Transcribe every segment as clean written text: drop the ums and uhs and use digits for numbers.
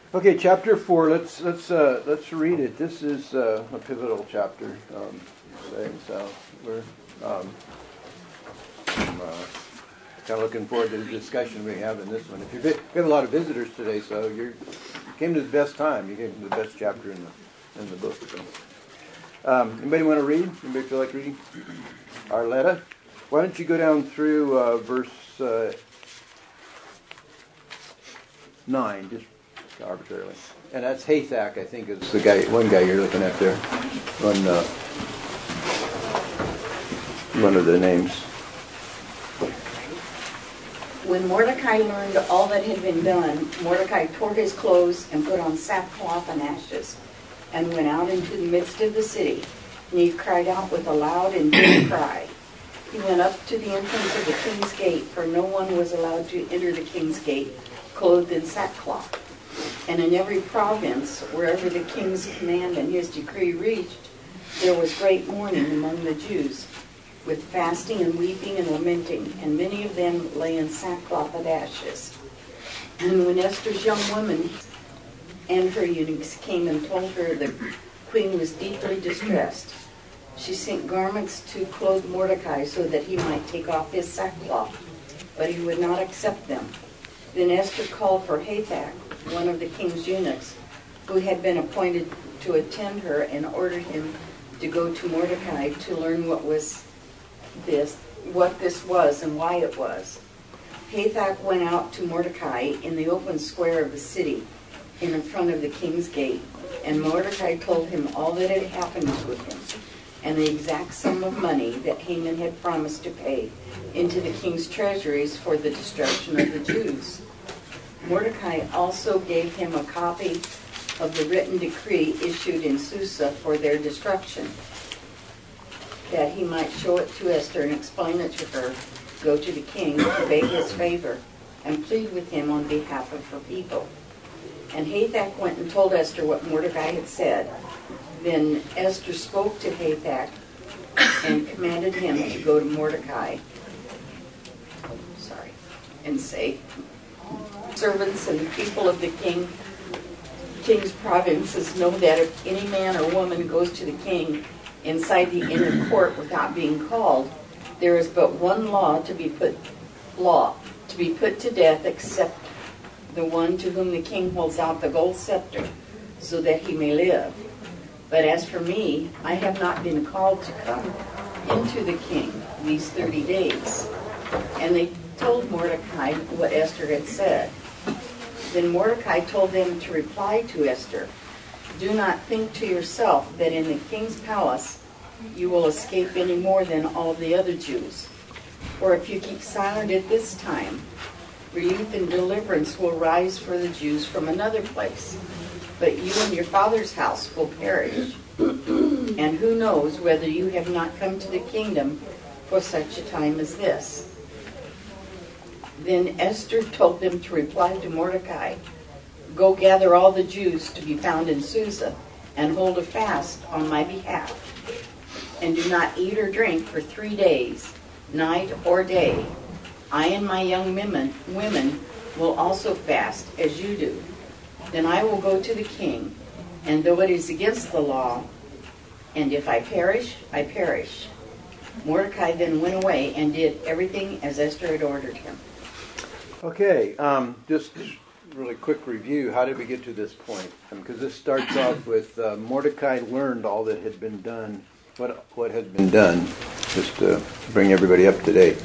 Okay, chapter 4. Let's read it. This is a pivotal chapter. So we're kind of looking forward to the discussion we have in this one. We have a lot of visitors today, so you came to the best time. You came to the best chapter in the book. So. Anybody want to read? Anybody feel like reading? Arletta, why don't you go down through verse 9, just arbitrarily. And that's Hathach, I think, is the guy. One guy you're looking at there. One of the names. When Mordecai learned all that had been done, Mordecai tore his clothes and put on sackcloth and ashes, and went out into the midst of the city. And he cried out with a loud and deep cry. He went up to the entrance of the king's gate, for no one was allowed to enter the king's gate clothed in sackcloth. And in every province, wherever the king's command and his decree reached, there was great mourning among the Jews, with fasting and weeping and lamenting, and many of them lay in sackcloth and ashes. And when Esther's young women and her eunuchs came and told her the queen was deeply distressed, she sent garments to clothe Mordecai so that he might take off his sackcloth, but he would not accept them. Then Esther called for Hathach, one of the king's eunuchs, who had been appointed to attend her, and ordered him to go to Mordecai to learn what this was and why it was. Hathach went out to Mordecai in the open square of the city, in front of the king's gate, and Mordecai told him all that had happened to him, and the exact sum of money that Haman had promised to pay into the king's treasuries for the destruction of the Jews. Mordecai also gave him a copy of the written decree issued in Susa for their destruction, that he might show it to Esther and explain it to her, go to the king to beg his favor, and plead with him on behalf of her people. And Hathach went and told Esther what Mordecai had said. Then Esther spoke to Hathach and commanded him to go to Mordecai, and say, servants and the people of the king's provinces know that if any man or woman goes to the king inside the inner court without being called, there is but one law to be put to death, except the one to whom the king holds out the gold scepter, so that he may live. But as for me, I have not been called to come into the king these 30 days. And they told Mordecai what Esther had said. Then Mordecai told them to reply to Esther, do not think to yourself that in the king's palace you will escape any more than all the other Jews. For if you keep silent at this time, relief and deliverance will rise for the Jews from another place. But you and your father's house will perish. And who knows whether you have not come to the kingdom for such a time as this. Then Esther told them to reply to Mordecai, go gather all the Jews to be found in Susa, and hold a fast on my behalf. And do not eat or drink for 3 days, night or day. I and my young women will also fast as you do. Then I will go to the king, and though it is against the law, and if I perish, I perish. Mordecai then went away and did everything as Esther had ordered him. Okay, just really quick review. How did we get to this point? Because this starts off with Mordecai learned all that had been done. What has been done? Just to bring everybody up to date.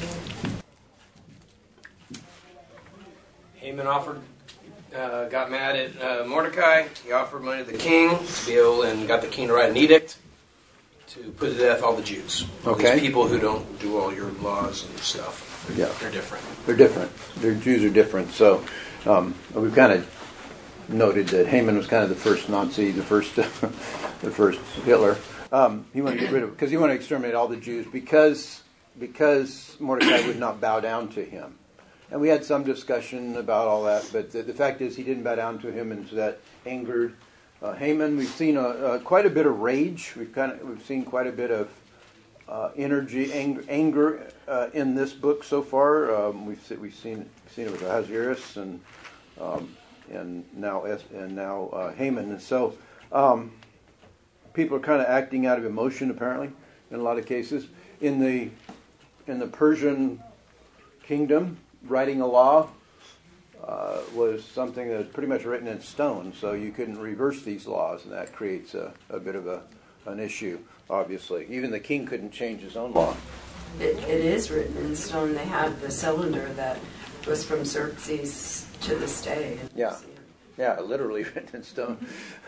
Haman got mad at Mordecai. He offered money to the king to be able, and got the king to write an edict to put to death all the Jews. All these people who don't do all your laws and stuff. They're different. They're different. Their Jews are different. So we've kind of noted that Haman was kind of the first Nazi, the first Hitler. He wanted to get rid of, because he wanted to exterminate all the Jews because Mordecai would not bow down to him. And we had some discussion about all that, but the fact is he didn't bow down to him, and so that angered Haman. We've seen quite a bit of rage. We've seen quite a bit of energy, anger in this book so far. We've seen it with Ahasuerus, and now Haman. And so people are kind of acting out of emotion, apparently, in a lot of cases. In the Persian kingdom, writing a law was something that was pretty much written in stone, so you couldn't reverse these laws, and that creates a bit of an issue, obviously. Even the king couldn't change his own law. It is written in stone. They have the cylinder that was from Xerxes to this day. Yeah, literally written in stone,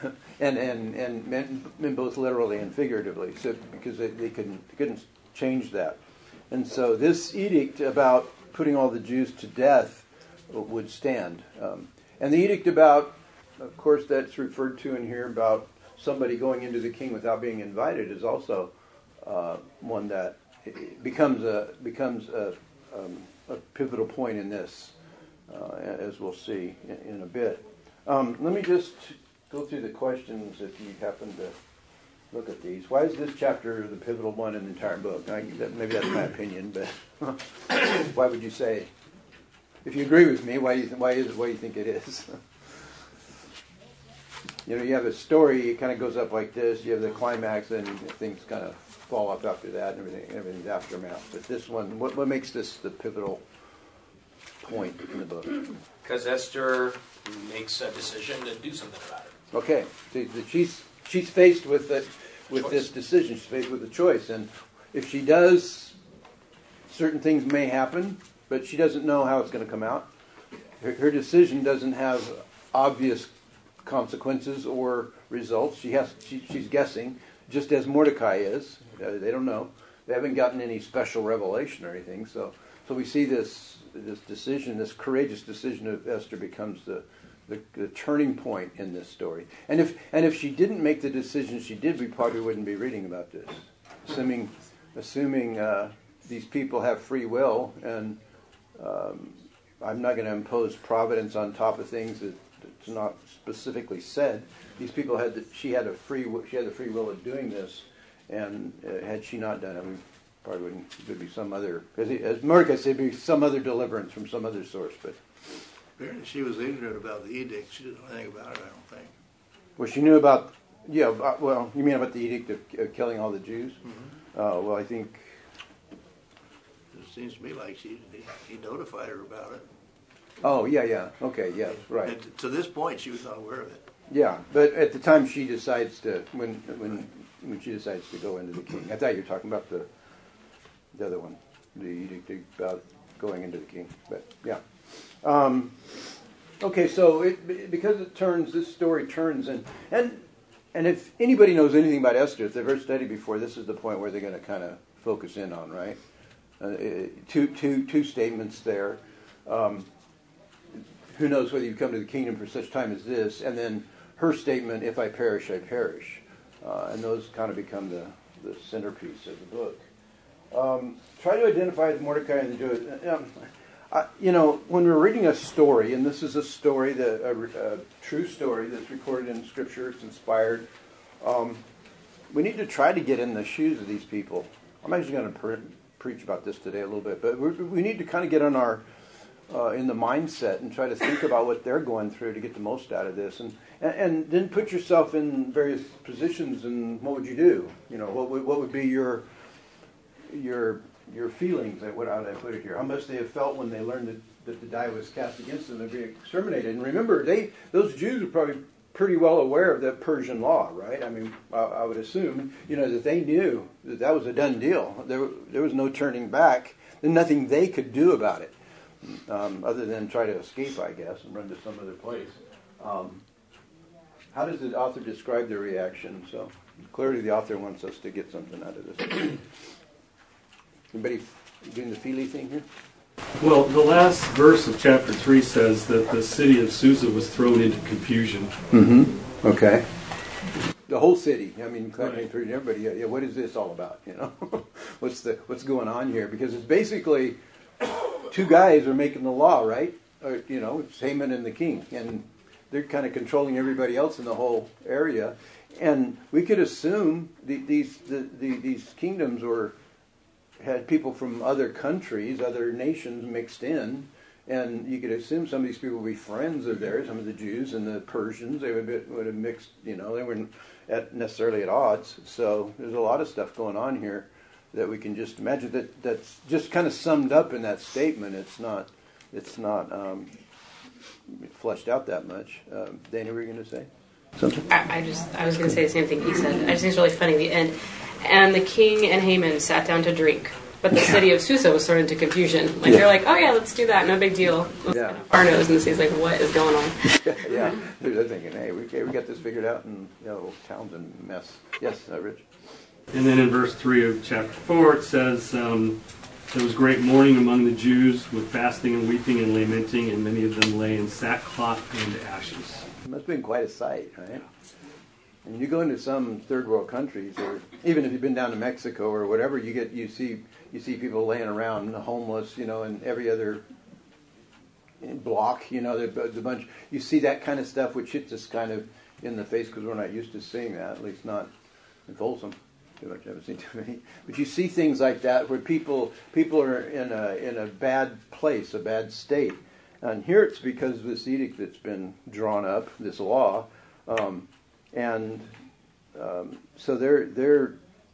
and both literally and figuratively, so because they couldn't change that. And so this edict about putting all the Jews to death would stand. And the edict about, of course, that's referred to in here about somebody going into the king without being invited is also one that becomes a pivotal point in this, as we'll see in a bit. Let me just go through the questions if you happen to look at these. Why is this chapter the pivotal one in the entire book? Maybe that's my opinion, but why would you say? If you agree with me, why do you think it is? You have a story, it kind of goes up like this. You have the climax, and things kind of fall off after that, and everything's aftermath. But this one, what makes this the pivotal point in the book? Because Esther makes a decision to do something about it. Okay, she's faced with this decision. She's faced with a choice, and if she does, certain things may happen, but she doesn't know how it's going to come out. Her decision doesn't have obvious consequences or results. She's guessing, just as Mordecai is. They don't know. They haven't gotten any special revelation or anything. So we see this decision, this courageous decision of Esther becomes the turning point in this story. And if she didn't make the decision she did, we probably wouldn't be reading about this. Assuming these people have free will, and I'm not going to impose providence on top of things that's not specifically said. These people she had the free will of doing this, and had she not done it, we probably wouldn't. There'd be some other, as Mordecai said, there'd be some other deliverance from some other source. But apparently, she was ignorant about the edict. She didn't know anything about it, I don't think. Well, she knew about. Yeah. Well, you mean about the edict of killing all the Jews? Mm-hmm. Well, I think. It seems to me like he notified her about it. Oh, yeah. Okay, yes, right. And to this point, she was not aware of it. Yeah, but at the time she decides to, when she decides to go into the king. I thought you were talking about the other one, the edict about going into the king. But yeah. Okay, so because this story turns, and if anybody knows anything about Esther, if they've ever studied before, this is the point where they're going to kind of focus in on, right? Two statements there. Who knows whether you come to the kingdom for such time as this, and then her statement, if I perish, I perish. And those kind of become the centerpiece of the book. Try to identify the Mordecai and the Jews. When we're reading a story, and this is a story, a true story that's recorded in Scripture, it's inspired, we need to try to get in the shoes of these people. I'm actually going to preach about this today a little bit, but we need to kind of get on in the mindset and try to think about what they're going through to get the most out of this, and then put yourself in various positions, and what would you do? What would be your feelings? How would I put it here? How much they have felt when they learned that the die was cast against them and be exterminated. And remember, those Jews were probably pretty well aware of the Persian law, right? I mean, I would assume, that they knew that was a done deal. There was no turning back. There's nothing they could do about it, other than try to escape, I guess, and run to some other place. How does the author describe their reaction? So clearly the author wants us to get something out of this. Anybody doing the Feely thing here? Well, the last verse of chapter 3 says that the city of Susa was thrown into confusion. Mm-hmm. Okay. The whole city. I mean, everybody. Yeah, what is this all about? What's going on here? Because it's basically two guys are making the law, right? It's Haman and the king, and they're kind of controlling everybody else in the whole area. And we could assume these kingdoms had people from other countries, other nations mixed in, And you could assume some of these people would be friends of theirs, some of the Jews and the Persians. They would have mixed, they weren't necessarily at odds. So there's a lot of stuff going on here that we can just imagine. That's just kind of summed up in that statement. It's not fleshed out that much. Dana, were you going to say something? I was going to say the same thing he said. I just think it's really funny. The end. And the king and Haman sat down to drink. But the city of Susa was thrown into confusion. Like, they're like, oh yeah, let's do that, no big deal. Yeah. Arnos, and the city's like, what is going on? Yeah, they're thinking, hey, we got this figured out, and town's a mess. Yes, Rich. And then in verse 3 of chapter 4, it says, there was great mourning among the Jews with fasting and weeping and lamenting, and many of them lay in sackcloth and ashes. It must have been quite a sight, right? And you go into some third world countries, or even if you've been down to Mexico or whatever, you see people laying around homeless, and every other block, there's a bunch. You see that kind of stuff, which hits us kind of in the face because we're not used to seeing that, at least not in Folsom. Too much, I haven't seen too many. But you see things like that where people are in a bad place, a bad state. And here it's because of this edict that's been drawn up, this law. So they're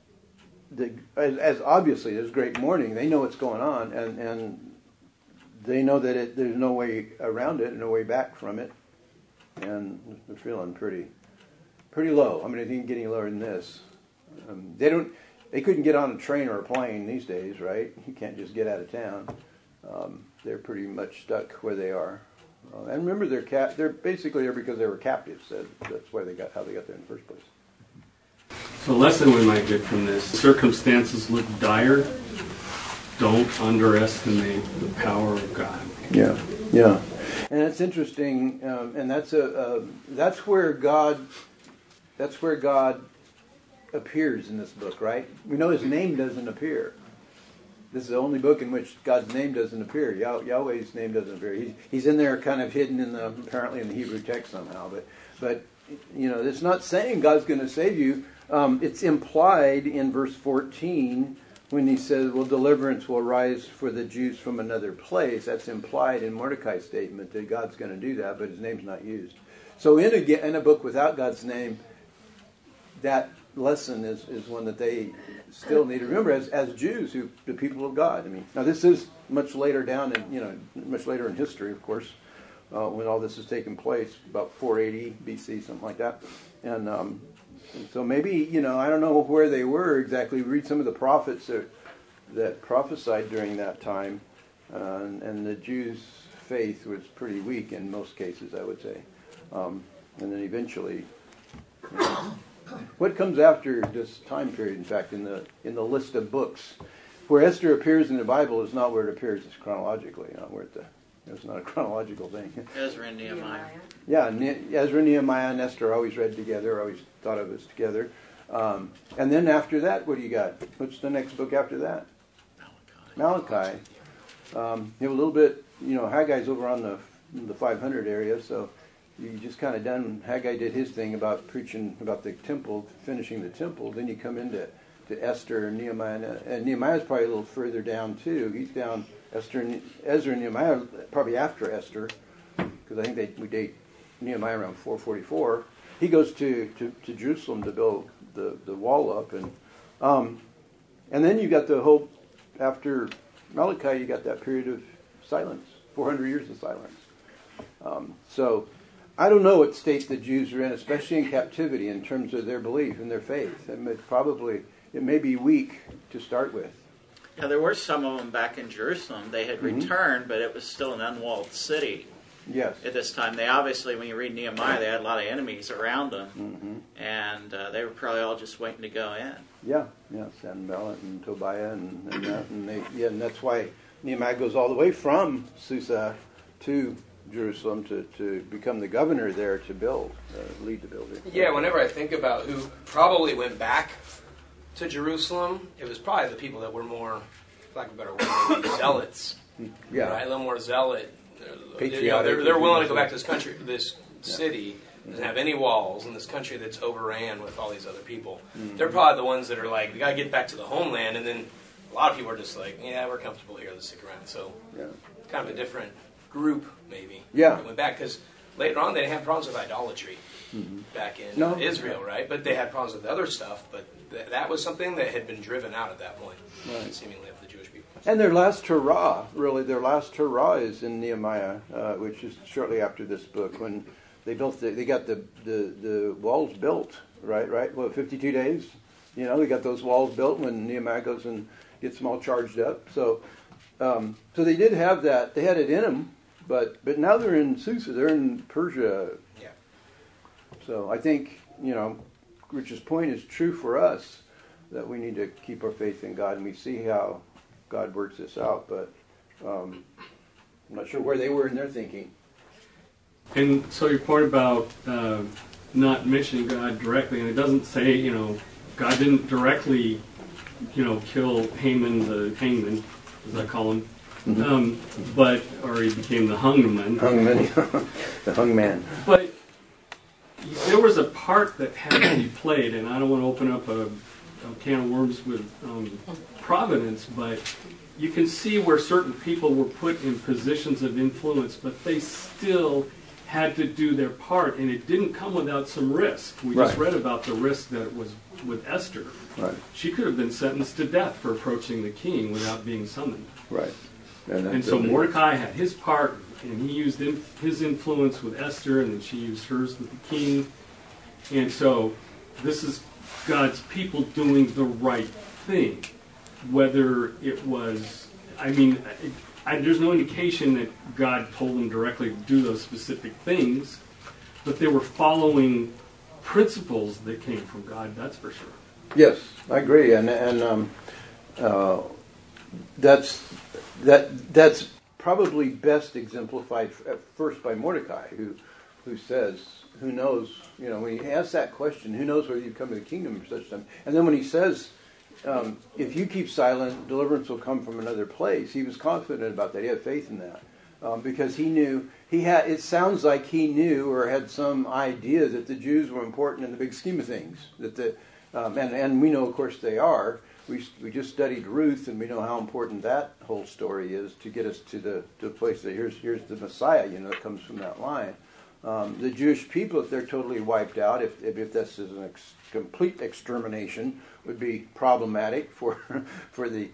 as obviously there's great mourning. They know what's going on, and they know that there's no way around it, no way back from it, and they're feeling pretty low. I mean, I think getting lower than this. They couldn't get on a train or a plane these days, right? You can't just get out of town. They're pretty much stuck where they are. And remember, they're basically there because they were captives. That's why how they got there in the first place. So a lesson we might get from this: circumstances look dire. Don't underestimate the power of God. Yeah, and it's interesting, and that's where God appears in this book, right? We know His name doesn't appear. This is the only book in which God's name doesn't appear. Yahweh's name doesn't appear. He's in there, kind of hidden apparently in the Hebrew text somehow. But it's not saying God's going to save you. It's implied in verse 14 when he says, "Well, deliverance will rise for the Jews from another place." That's implied in Mordecai's statement that God's going to do that, but His name's not used. So in a book without God's name, that lesson is one that they still need to remember as Jews, the people of God. I mean, now this is much later much later in history, of course, when all this has taken place, about 480 BC, something like that. And so maybe, I don't know where they were exactly. Read some of the prophets that prophesied during that time, and the Jews' faith was pretty weak in most cases, I would say. And then eventually, what comes after this time period, in fact, in the list of books, where Esther appears in the Bible is not where it appears chronologically, it's not a chronological thing. Ezra and Nehemiah. Yeah, Ezra, Nehemiah, and Esther are always read together, always thought of as together. And then after that, what do you got? What's the next book after that? Malachi. You have a little bit, Haggai's over on the 500 area, so you just kind of done, Haggai did his thing about preaching about the temple, finishing the temple. Then you come into Esther and Nehemiah, and Nehemiah's probably a little further down too. He's down, Ezra and Nehemiah probably after Esther, because I think we date Nehemiah around 444. He goes to Jerusalem to build the wall up, and then you got the whole, after Malachi, you got that period of silence, 400 years of silence. So I don't know what state the Jews are in, especially in captivity, in terms of their belief and their faith. And it may be weak to start with. Yeah, there were some of them back in Jerusalem. They had returned, but it was still an unwalled city. Yes. At this time, they obviously, when you read Nehemiah, they had a lot of enemies around them, and they were probably all just waiting to go in. Yeah, Sanballat and Tobiah and that, and that's why Nehemiah goes all the way from Susa to Jerusalem to become the governor there to lead the building. Yeah, whenever I think about who probably went back to Jerusalem, it was probably the people that were more, for lack of a better word, maybe zealots. Yeah, right? A little more zealot. Patriotic. They're willing to go back to this country, this city doesn't have any walls, in this country that's overran with all these other people. They're probably the ones that are like, we got to get back to the homeland, and then a lot of people are just like, yeah, we're comfortable here, let's stick around. So kind of a different group, maybe. Yeah. They went back because later on they didn't have problems with idolatry back in Israel, right? But they had problems with other stuff. But that was something that had been driven out at that point, seemingly, of the Jewish people. And their last hurrah, their last hurrah is in Nehemiah, which is shortly after this book, when they got the walls built, right? Well, 52 days, they got those walls built when Nehemiah goes and gets them all charged up. So they did have that. They had it in them, but now they're in Susa. They're in Persia. Yeah. So I think, Rich's point is true for us, that we need to keep our faith in God, and we see how God works this out, but I'm not sure where they were in their thinking. And so your point about not mentioning God directly, and it doesn't say, God didn't directly, kill Haman the hangman, as I call him, or he became the hungman. The hung man. But there was a part that had to be played, and I don't want to open up a can of worms with providence, but you can see where certain people were put in positions of influence, but they still had to do their part, and it didn't come without some risk. We just read about the risk that was with Esther. Right. She could have been sentenced to death for approaching the king without being summoned. Right. And so Mordecai had his part, and he used his influence with Esther, and then she used hers with the king. And so this is God's people doing the right thing. Whether it was, there's no indication that God told them directly to do those specific things, but they were following principles that came from God, that's for sure. Yes, I agree, and that's probably best exemplified at first by Mordecai, who says, who knows, when he asks that question, who knows whether you come to the kingdom for such time, and then when he says, if you keep silent, deliverance will come from another place. He was confident about that. He had faith in that. Because he knew, it sounds like he knew or had some idea that the Jews were important in the big scheme of things. And we know, of course, they are. We just studied Ruth, and we know how important that whole story is to get us to the place that here's the Messiah, that comes from that line. The Jewish people, if they're totally wiped out, if this is a complete extermination, would be problematic for the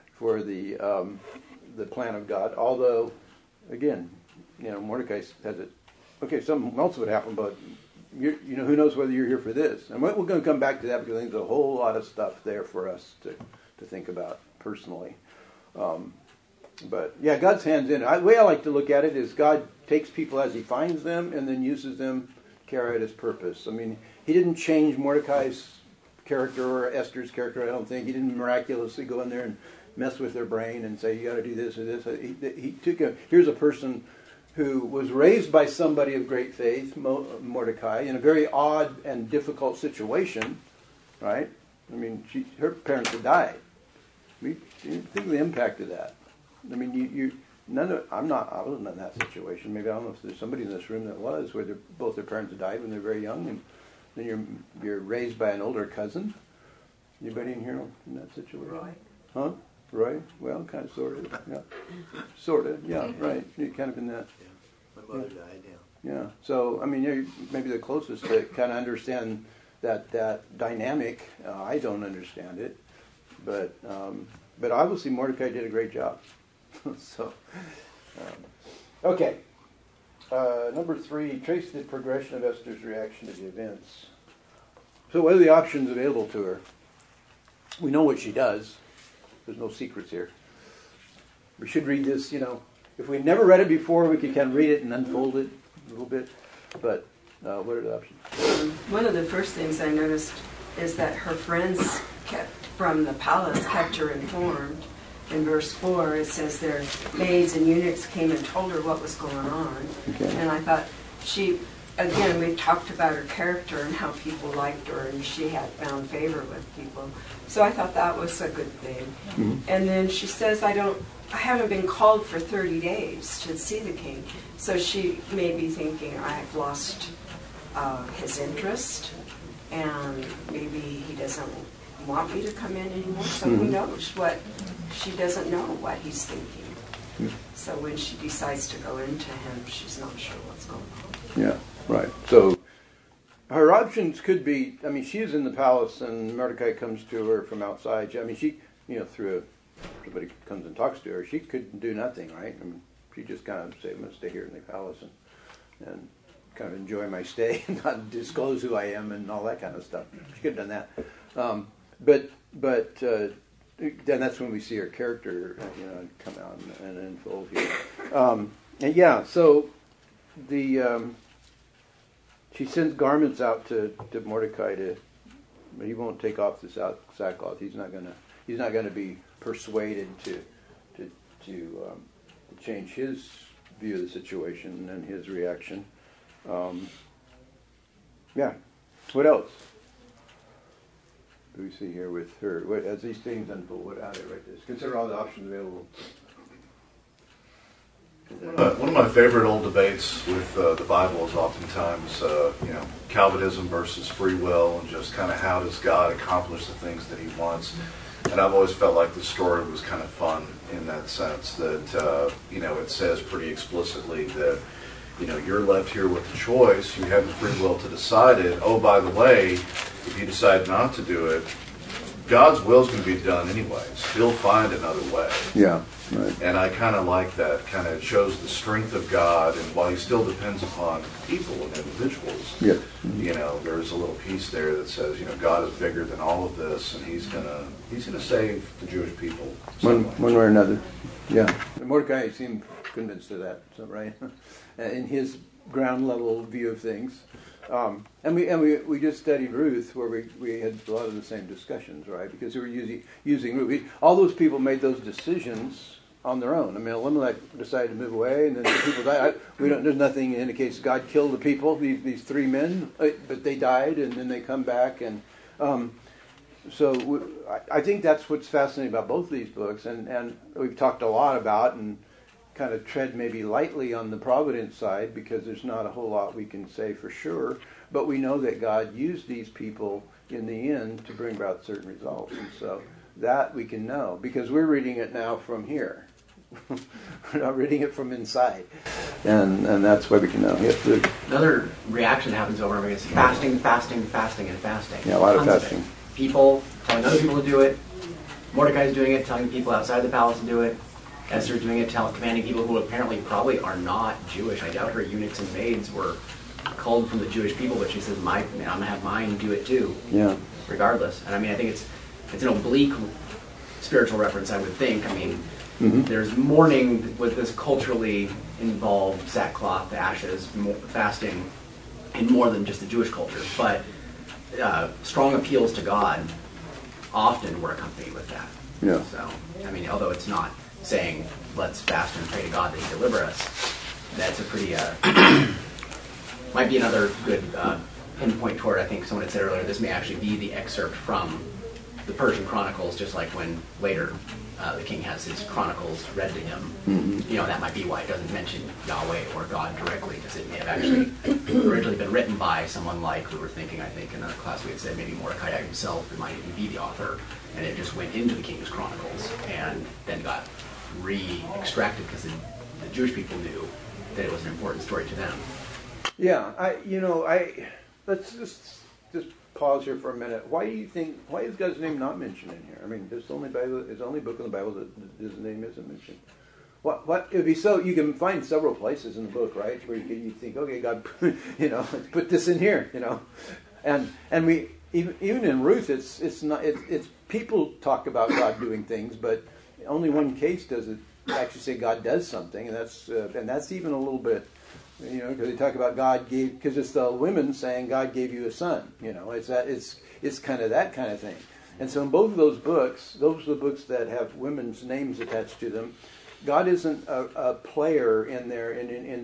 plan of God. Although, again, Mordecai has it. Okay, something else would happen, but who knows whether you're here for this? And we're going to come back to that because I think there's a whole lot of stuff there for us to think about personally. But yeah, God's hands in it. The way I like to look at it is God takes people as He finds them and then uses them to carry out His purpose. He didn't change Mordecai's character or Esther's character, I don't think. He didn't miraculously go in there and mess with their brain and say, you got to do this or this. He here's a person who was raised by somebody of great faith, Mordecai, in a very odd and difficult situation, right? Her parents had died. Think of the impact of that. I wasn't in that situation. Maybe I don't know if there's somebody in this room that was, where both their parents died when they're very young, and then you're raised by an older cousin. Anybody in here in that situation? Roy. Huh? Roy? Well, kind of, sort of. Yeah. Sort of. Yeah. Right. You're kind of in that. Yeah. My mother died. Yeah. Yeah. So you're maybe the closest to kind of understand that dynamic. I don't understand it, but obviously Mordecai did a great job. So, okay. Number 3, trace the progression of Esther's reaction to the events. So what are the options available to her? We know what she does. There's no secrets here. We should read this, if we'd never read it before, we could kind of read it and unfold it a little bit. But what are the options? One of the first things I noticed is that her friends from the palace kept her informed. In verse 4, it says their maids and eunuchs came and told her what was going on. Okay. And I thought we've talked about her character and how people liked her, and she had found favor with people. So I thought that was a good thing. Mm-hmm. And then she says, I haven't been called for 30 days to see the king. So she may be thinking, I've lost his interest, and maybe he doesn't want me to come in anymore. So who knows what? She doesn't know what he's thinking. So when she decides to go into him, she's not sure what's going on. Yeah, right. So her options could be, I mean, she's in the palace and Mordecai comes to her from outside. I mean, she, somebody comes and talks to her, she could do nothing, right? I mean, she just kind of say, I'm going to stay here in the palace and kind of enjoy my stay and not disclose who I am and all that kind of stuff. She could have done that. But then that's when we see her character, come out and unfold here. So she sends garments out to Mordecai but he won't take off the sackcloth. He's not gonna be persuaded to change his view of the situation and his reaction. What else do we see here with her? As these things unfold, how do I write this? Consider all the options available. One of my favorite old debates with the Bible is oftentimes, Calvinism versus free will, and just kind of how does God accomplish the things that He wants. And I've always felt like the story was kind of fun in that sense that, it says pretty explicitly that, you're left here with the choice. You have the free will to decide it. Oh, by the way, if you decide not to do it, God's will is going to be done anyways. He'll find another way. Yeah, right. And I kind of like that. Kind of shows the strength of God. And while He still depends upon people and individuals, yes. There's a little piece there that says, God is bigger than all of this, and He's gonna save the Jewish people one way or another. Yeah, and Mordecai seemed convinced of that. So right, in his ground level view of things. And we just studied Ruth, where we had a lot of the same discussions, right? Because we were using Ruth. All those people made those decisions on their own. I mean, Elimelech decided to move away, and then the people died. There's nothing that indicates God killed the people, these three men, but they died, and then they come back. And so I think that's what's fascinating about both these books, and we've talked a lot about and kind of tread maybe lightly on the providence side because there's not a whole lot we can say for sure, but we know that God used these people in the end to bring about certain results, and so that we can know because we're reading it now from here. We're not reading it from inside, and that's why we can know. Another reaction that happens over and over again is fasting, and fasting. Yeah, a lot of fasting. People telling other people to do it. Mordecai's doing it, telling people outside the palace to do it. Esther doing it, commanding people who apparently probably are not Jewish. I doubt her eunuchs and maids were culled from the Jewish people, but she says, I'm going to have mine do it too. Yeah. Regardless. And I mean, I think it's an oblique spiritual reference, I would think. I mean, there's mourning with this culturally involved sackcloth, ashes, fasting, in more than just the Jewish culture. But strong appeals to God often were accompanied with that. Yeah. So, I mean, although it's not saying, let's fast and pray to God that He deliver us, that's a pretty, might be another good pinpoint toward, I think someone had said earlier, this may actually be the excerpt from the Persian Chronicles, just like when later the king has his chronicles read to him. That might be why it doesn't mention Yahweh or God directly, because it may have actually originally been written by someone like, we were thinking, I think, in another class we had said maybe Mordecai himself, who might even be the author, and it just went into the king's chronicles and then got re-extracted because the Jewish people knew that it was an important story to them. Yeah, let's just pause here for a minute. Why is God's name not mentioned in here? I mean, it's the only book in the Bible that His name isn't mentioned. What it would be so you can find several places in the book, right, where you think, okay, God, let's put this in here, and we even in Ruth, it's not people talk about God doing things, but only one case does it actually say God does something, and that's even a little bit, because they talk about God gave, because it's the women saying God gave you a son, it's kind of that kind of thing, and so in both of those are the books that have women's names attached to them. God isn't a player in there in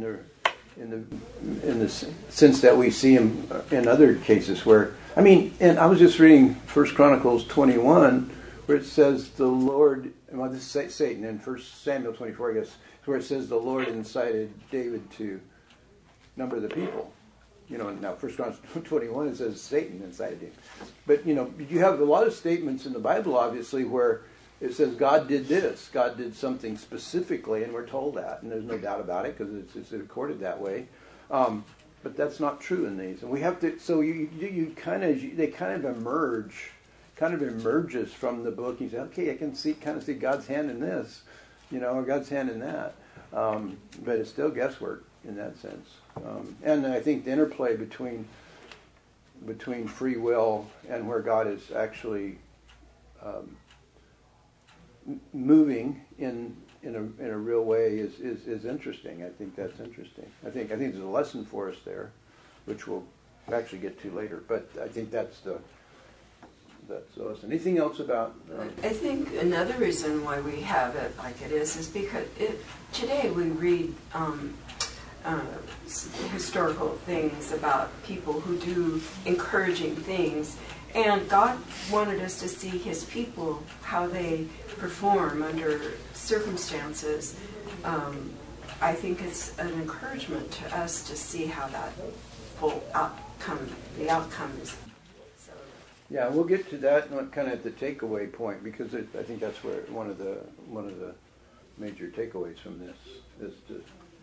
the sense that we see him in other cases where, and I was just reading 1 Chronicles 21 where it says the Lord, this is Satan in 1 Samuel 24, I guess, where it says the Lord incited David to number the people. Now 1 Chronicles 21 it says Satan incited him. But you have a lot of statements in the Bible obviously where it says God did this. God did something specifically, and we're told that, and there's no doubt about it because it's recorded that way. But that's not true in these, and we have to. So they kind of emerges from the book. You say, okay, I can kind of see God's hand in this, or God's hand in that. But it's still guesswork in that sense. And I think the interplay between free will and where God is actually moving in a real way is interesting. I think that's interesting. I think there's a lesson for us there, which we'll actually get to later. But I think that's the lesson. Anything else about? I think another reason why we have it like it is because today we read historical things about people who do encouraging things. And God wanted us to see His people, how they perform under circumstances. I think it's an encouragement to us to see how that whole the outcome is. So. Yeah, we'll get to that kind of at the takeaway point, because I think that's where one of the major takeaways from this is to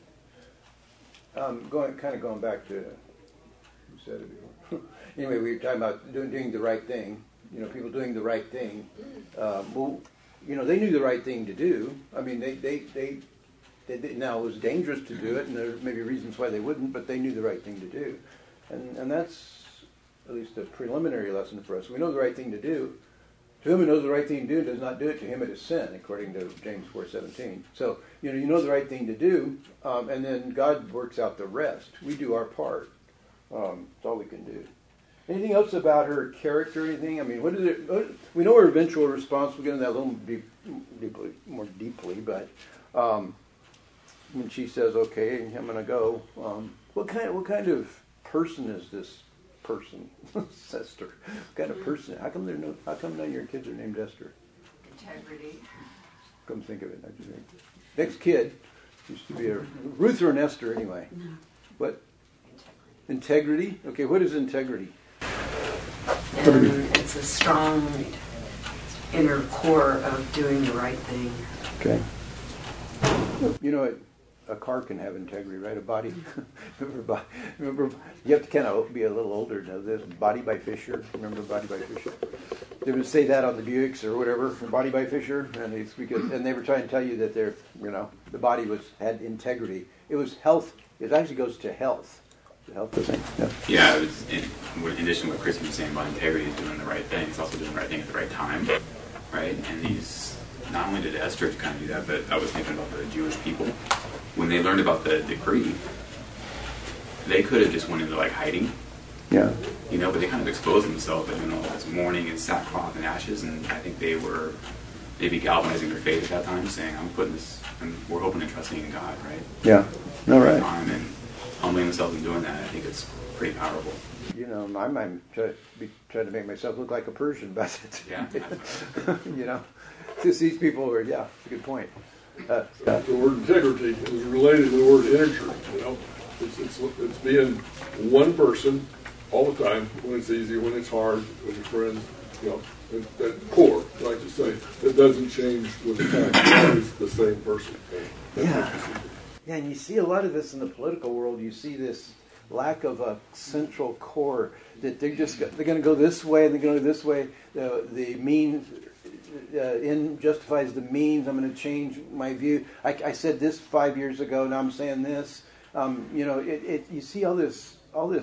going back to who said it before. Anyway, we were talking about doing the right thing. People doing the right thing. They knew the right thing to do. I mean, they now it was dangerous to do it, and there may be reasons why they wouldn't, but they knew the right thing to do, and that's at least a preliminary lesson for us. We know the right thing to do. To whom who knows the right thing to do does not do it, to him it is sin, according to James 4:17. So you know the right thing to do, and then God works out the rest. We do our part. That's all we can do. Anything else about her character? Anything? I mean, what is it? We know her eventual response. We'll get into that a little more deeply. But when she says, "Okay, I'm going to go," what kind of person is this person, Esther? What kind of person? How come none of your kids are named Esther? Integrity. Come think of it. Next kid used to be a Ruth or an Esther anyway. What? Integrity. Okay, what is integrity? And it's a strong inner core of doing the right thing. Okay. A car can have integrity, right? A body. Remember, you have to kind of be a little older to know this. Body by Fisher. Remember Body by Fisher? They would say that on the Buicks or whatever. Body by Fisher, and it's because they were trying to tell you that the body had integrity. It was health. It actually goes to health. The health thing. Yeah. It was in addition to what Chris was saying about integrity, is doing the right thing. It's also doing the right thing at the right time, right? And not only did Esther kind of do that, but I was thinking about the Jewish people. When they learned about the decree, they could have just went into hiding. Yeah. But they kind of exposed themselves by doing all this mourning and sackcloth and ashes, and I think they were maybe galvanizing their faith at that time, saying, "I'm putting this, and we're hoping and trusting in God," right? Yeah. No, right. And humbling themselves and doing that, I think it's pretty powerful. I might try to make myself look like a Persian, but yeah. Just these people were, it's a good point. The word integrity is related to the word integer. It's being one person all the time, when it's easy, when it's hard, when your friends, that core, like you say, that doesn't change with time. It's always the same person. Yeah, and you see a lot of this in the political world. You see this lack of a central core, that they're going to go this way and they're going to go this way. The means end justifies the means. I'm going to change my view. I said this 5 years ago. Now I'm saying this. You see all this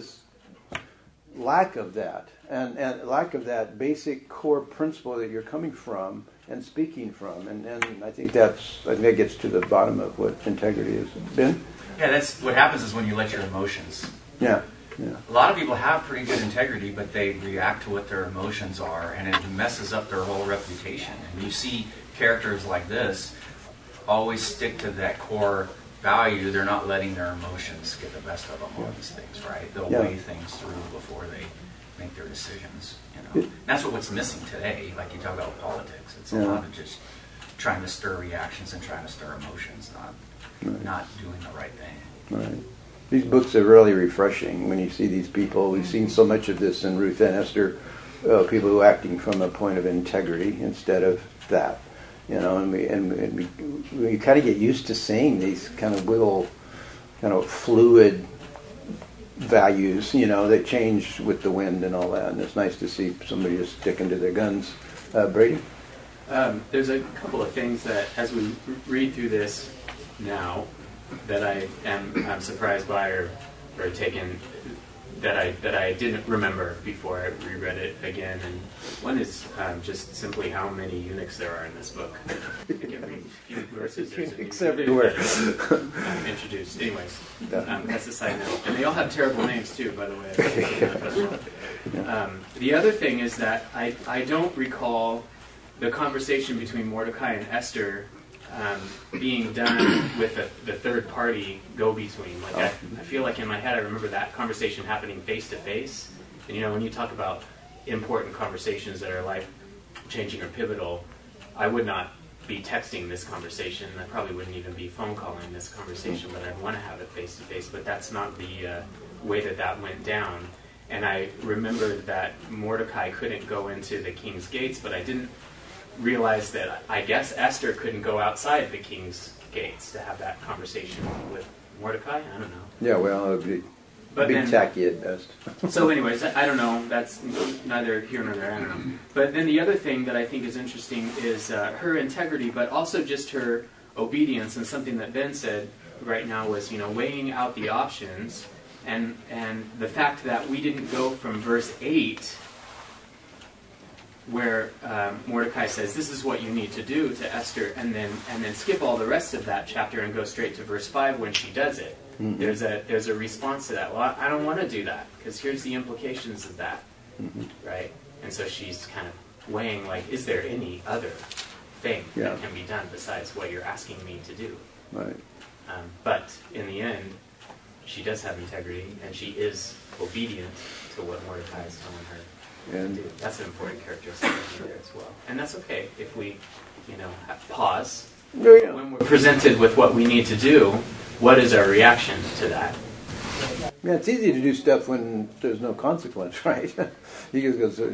lack of that, and lack of that basic core principle that you're coming from and speaking from, and I think that gets to the bottom of what integrity is. Ben? Yeah, that's what happens is when you let your emotions. Yeah. A lot of people have pretty good integrity, but they react to what their emotions are, and it messes up their whole reputation. And you see characters like this always stick to that core value. They're not letting their emotions get the best of them on these things, right? They'll weigh things through before they make their decisions. That's what's missing today. Like you talk about politics, it's a lot of just trying to stir reactions and trying to stir emotions, not doing the right thing. Right. These books are really refreshing when you see these people. We've seen so much of this in Ruth and Esther, people who are acting from a point of integrity instead of that. and we kind of get used to seeing these kind of little, kind of fluid values, that change with the wind and all that. And it's nice to see somebody just sticking to their guns. Brady? There's a couple of things that, as we read through this now, that I'm surprised by or taken, that I didn't remember before I reread it again. And one is just simply how many eunuchs there are in this book. I can read a few verses. There's Eunuchs everywhere. Introduced. Anyways, that's a side note. And they all have terrible names too, by the way. The other thing is that I don't recall the conversation between Mordecai and Esther being done with the third party go-between. Like I feel like in my head I remember that conversation happening face-to-face. And when you talk about important conversations that are life-changing or pivotal, I would not be texting this conversation. I probably wouldn't even be phone calling this conversation, but I'd want to have it face-to-face. But that's not the way that went down. And I remembered that Mordecai couldn't go into the king's gates, but I didn't realize that I guess Esther couldn't go outside the king's gates to have that conversation with Mordecai. I don't know. Yeah, well, it'd be tacky at best. So anyways, I don't know. That's neither here nor there. I don't know. But then the other thing that I think is interesting is her integrity, but also just her obedience. And something that Ben said right now was, weighing out the options, and the fact that we didn't go from verse 8, where Mordecai says, this is what you need to do to Esther, and then skip all the rest of that chapter and go straight to verse 5 when she does it. Mm-hmm. There's a response to that. Well, I don't want to do that, because here's the implications of that, right? And so she's kind of weighing, is there any other thing that can be done besides what you're asking me to do? Right. But in the end, she does have integrity, and she is obedient to what Mordecai is telling her. And that's an important characteristic there as well. And that's okay if we, pause. When we're presented with what we need to do, what is our reaction to that? Yeah, it's easy to do stuff when there's no consequence, right? You just go,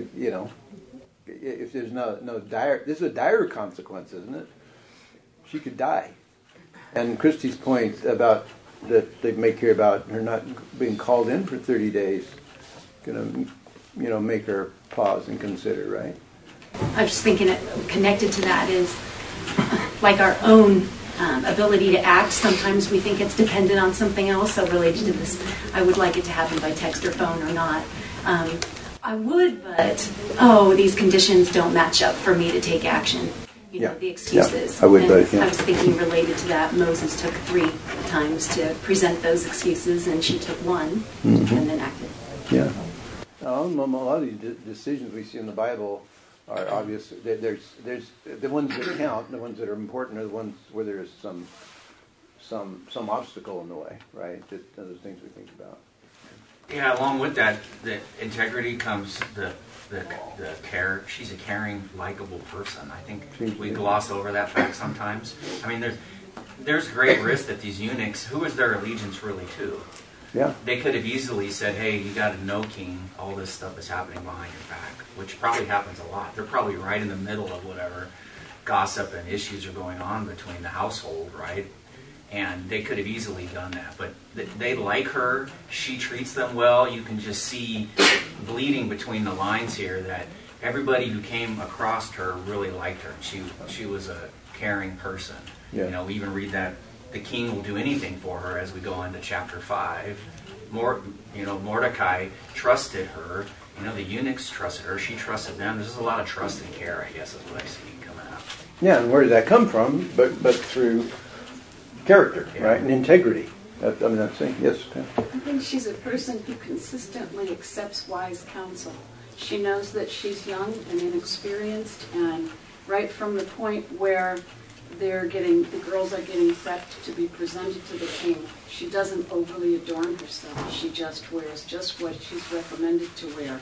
if there's no dire, this is a dire consequence, isn't it? She could die. And Christy's point about that they make here about her not being called in for 30 days, going to, make her pause and consider, right? I was just thinking connected to that is like our own ability to act. Sometimes we think it's dependent on something else. So related to this, I would like it to happen by text or phone or not. I would, but these conditions don't match up for me to take action. The excuses. Yeah, I would, and but I was thinking related to that, Moses took 3 times to present those excuses, and she took 1 and then acted. Yeah. A lot of these decisions we see in the Bible are obvious. There's the ones that count, the ones that are important, are the ones where there's some obstacle in the way, right? Those things we think about. Yeah, along with that, the integrity comes the care. She's a caring, likable person. I think we gloss over that fact sometimes. I mean, there's great risk that these eunuchs, who is their allegiance really to? Yeah. They could have easily said, hey, you got to know, King, all this stuff is happening behind your back, which probably happens a lot. They're probably right in the middle of whatever gossip and issues are going on between the household, right? And they could have easily done that. But they like her. She treats them well. You can just see bleeding between the lines here that everybody who came across her really liked her. She was a caring person. Yeah. We even read that the king will do anything for her as we go into chapter 5. Mordecai trusted her. The eunuchs trusted her. She trusted them. There's just a lot of trust and care, I guess, is what I see coming out. Yeah, and where did that come from? But through character, right, and integrity. That's saying yes. I think she's a person who consistently accepts wise counsel. She knows that she's young and inexperienced, and right from the point where the girls are getting prepped to be presented to the king, she doesn't overly adorn herself. She just wears just what she's recommended to wear,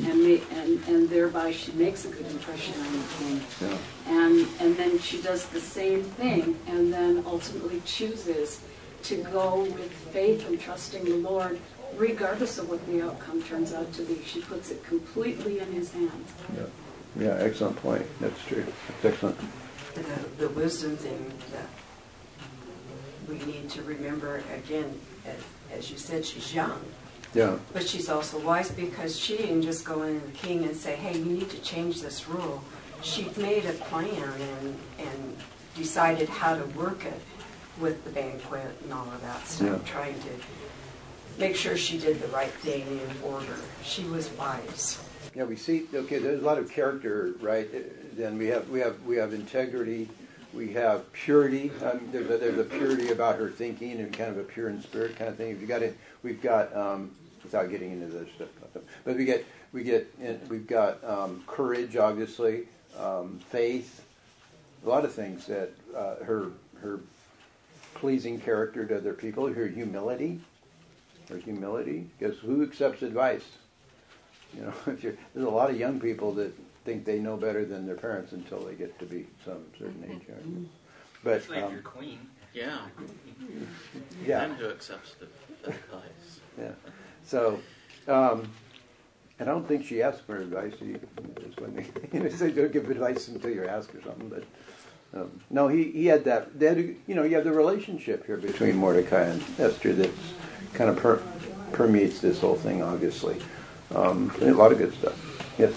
and thereby she makes a good impression on the king. Yeah. And then she does the same thing, and then ultimately chooses to go with faith and trusting the Lord, regardless of what the outcome turns out to be. She puts it completely in His hands. Yeah, excellent point. That's true. That's excellent. the wisdom thing that we need to remember, again, as you said, she's young. Yeah. But she's also wise because she didn't just go in to the king and say, hey, you need to change this rule. She made a plan and decided how to work it with the banquet and all of that stuff, trying to make sure she did the right thing in order. She was wise. Yeah, we see. Okay, there's a lot of character, right? Then we have integrity, we have purity. There's a purity about her thinking and kind of a pure in spirit kind of thing. We've got without getting into this stuff, but we've got courage, obviously, faith, a lot of things that her pleasing character to other people, her humility, because who accepts advice? You know, there's a lot of young people that think they know better than their parents until they get to be some certain age. Right? But especially if you're queen. Yeah. Yeah. Then who accepts the advice? Yeah. So, and I don't think she asked for advice. They say don't give advice until you're asked or something. But no, he had that. You have the relationship here between Mordecai and Esther that kind of permeates this whole thing, obviously. A lot of good stuff. Yes.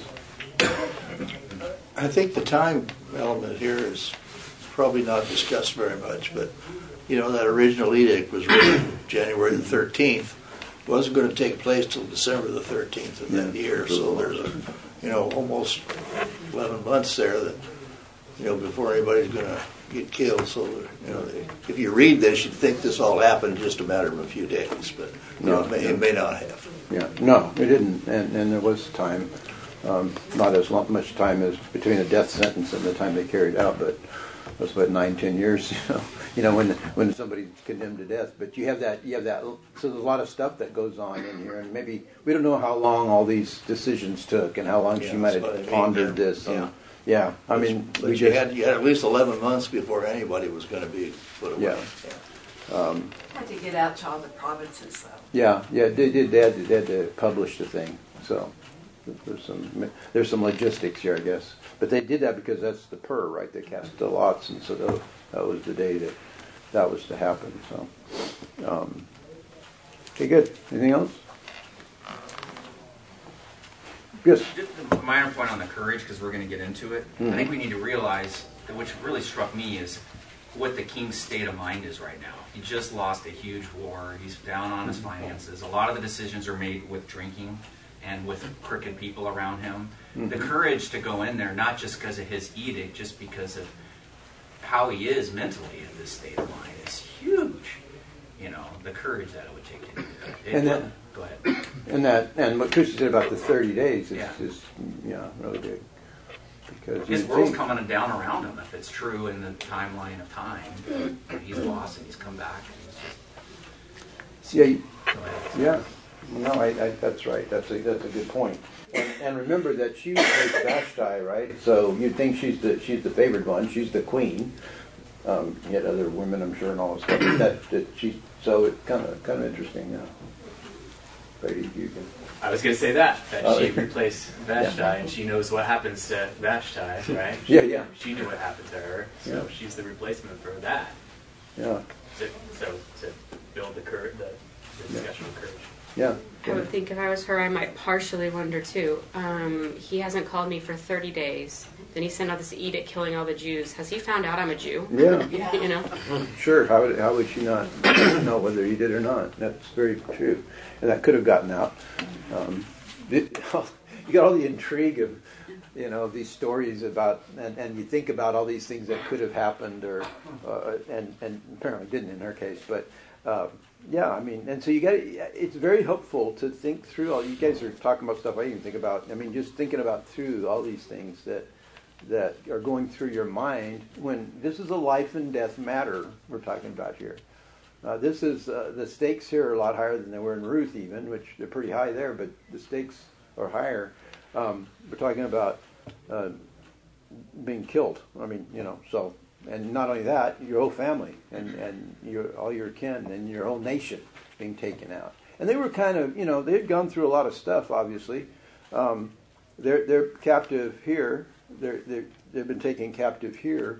I think the time element here is probably not discussed very much, but that original edict was written January the 13th. It wasn't going to take place till December the 13th of that year, so there's almost 11 months there that before anybody's going to get killed. So if you read this, you'd think this all happened in just a matter of a few days, but it may not have. Yeah, no, it didn't, and there was time, not as much time as between a death sentence and the time they carried out, but it was about 9-10 years. When somebody's condemned to death. But you have that. So there's a lot of stuff that goes on in here, and maybe we don't know how long all these decisions took, and how long she might have pondered this. Yeah, I mean, but you had at least 11 months before anybody was going to be put away. Had to get out to all the provinces, though. Yeah, they had to publish the thing. So there's some logistics here, I guess. But they did that because that's the pur, right? They cast the lots, and so that was the day that was to happen. So, okay, good. Anything else? Yes. Just a minor point on the courage, because we're going to get into it. I think we need to realize that which really struck me is what the king's state of mind is right now. He just lost a huge war. He's down on his finances. A lot of the decisions are made with drinking and with crooked people around him. The courage to go in there, not just because of his edict, just because of how he is mentally in this state of mind, is huge. The courage that it would take to do that. Go ahead. And what Christian said about the 30 days is really big. Because his world's coming down around him, if it's true in the timeline of time. He's lost and he's come back. And Yeah. No, that's right. That's a good point. And remember that she was Vashti, right? So you'd think she's the favored one. She's the queen. He had other women, I'm sure, and all this stuff. So it's kind of interesting. Brady, you can. I was going to say that she replaced Vashti, and she knows what happens to Vashti, right? Yeah. She knew what happened to her, so she's the replacement for that. Yeah. So to build the discussion of courage. Yeah. I would think if I was her, I might partially wonder too. He hasn't called me for 30 days. Then he sent out this edict killing all the Jews. Has he found out I'm a Jew? Yeah. Sure. How would she not know whether he did or not? That's very true. And that could have gotten out. You got all the intrigue of these stories about, and you think about all these things that could have happened, and apparently didn't in her case, but. I mean, and so it's very helpful to think through all, you guys are talking about stuff I even think about, just thinking about through all these things that are going through your mind when this is a life and death matter we're talking about here. This is, the stakes here are a lot higher than they were in Ruth even, which they're pretty high there, but the stakes are higher. We're talking about being killed. So. And not only that, your whole family and all your kin and your whole nation being taken out. And they were kind of, they had gone through a lot of stuff, obviously. They're captive here. They've been taken captive here.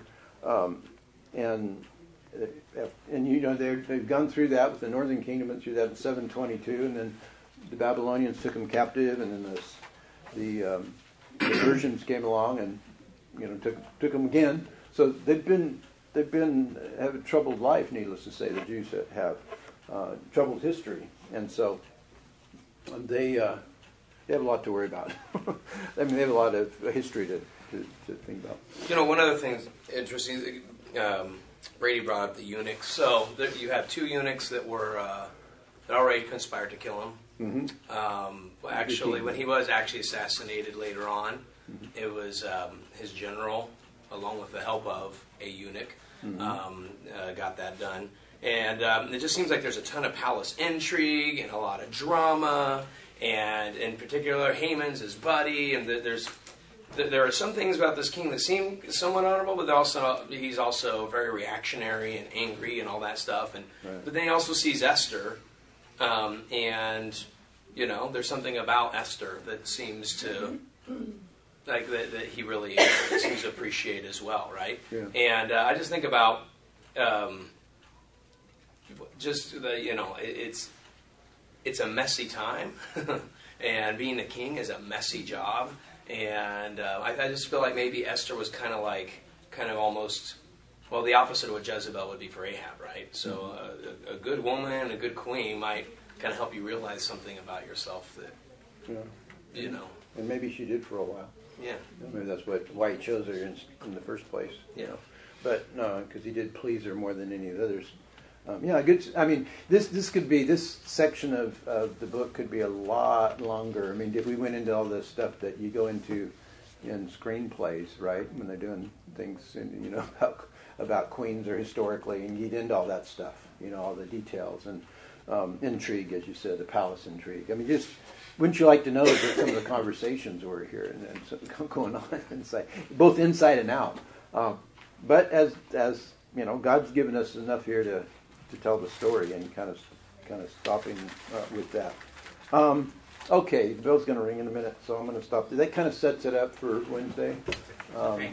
And you know they've gone through that with the Northern Kingdom, went through that in 722, and then the Babylonians took them captive, and then the Persians came along and took them again. So they've been have a troubled life, needless to say. The Jews have troubled history, and so they have a lot to worry about. I mean, they have a lot of history to think about. One other thing interesting. Brady brought up the eunuchs. So you have two eunuchs that were that already conspired to kill him. Mm-hmm. Actually, when he was actually assassinated later on, it was his general, along with the help of a eunuch, got that done. And it just seems like there's a ton of palace intrigue and a lot of drama, and in particular, Haman's his buddy, and there are some things about this king that seem somewhat honorable, but he's also very reactionary and angry and all that stuff. And but then he also sees Esther, and there's something about Esther that seems to like that he really seems to appreciate as well, right? Yeah. And I just think about just it's a messy time, and being a king is a messy job. And I just feel like maybe Esther was kind of almost, well, the opposite of what Jezebel would be for Ahab, right? So a good woman, a good queen might kind of help you realize something about yourself that, And maybe she did for a while. Yeah. Maybe that's why he chose her in the first place. Yeah. But no, because he did please her more than any of the others. Good. I mean, this section of the book could be a lot longer. I mean, if we went into all the stuff that you go into in screenplays, right, when they're doing things, about queens or historically, and you get into all that stuff, all the details and intrigue, as you said, the palace intrigue. I mean, just wouldn't you like to know that some of the conversations were here and something going on inside, both inside and out. But as God's given us enough here to tell the story, and kind of stopping with that. Okay, the bell's going to ring in a minute, so I'm going to stop. That kind of sets it up for Wednesday.